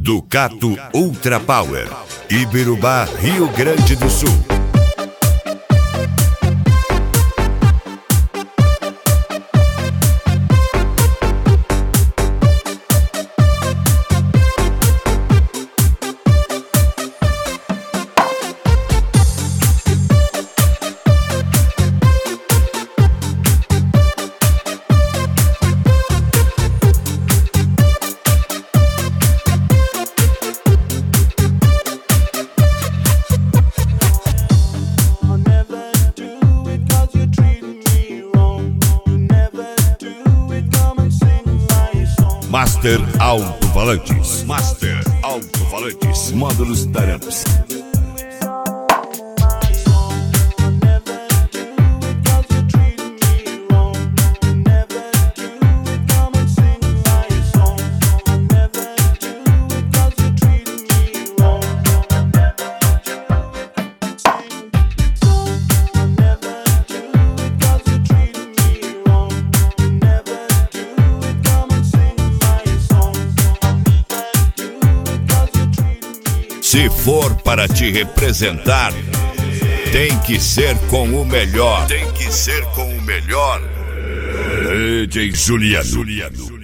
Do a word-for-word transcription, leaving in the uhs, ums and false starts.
Ducato Ultra Power, Ibirubá, Rio Grande do Sul. Master Alto-Falantes. Master Alto-Falantes. Módulos Taramps. Se for para te representar, tem que ser com o melhor. Tem que ser com o melhor. D J Juliano.